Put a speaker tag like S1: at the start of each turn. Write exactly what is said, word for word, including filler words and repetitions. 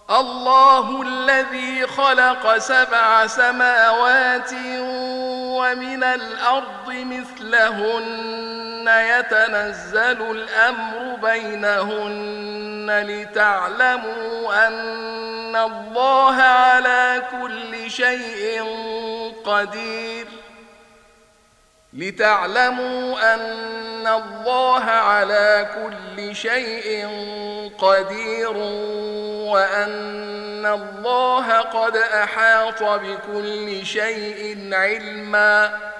S1: الله الذي خلق سبع سماوات ومن الأرض مثلهن يتنزل الأمر بينهن لتعلموا أن الله على كل شيء قدير لتعلموا أن الله على كل شيء قدير وأن الله قد أحاط بكل شيء علما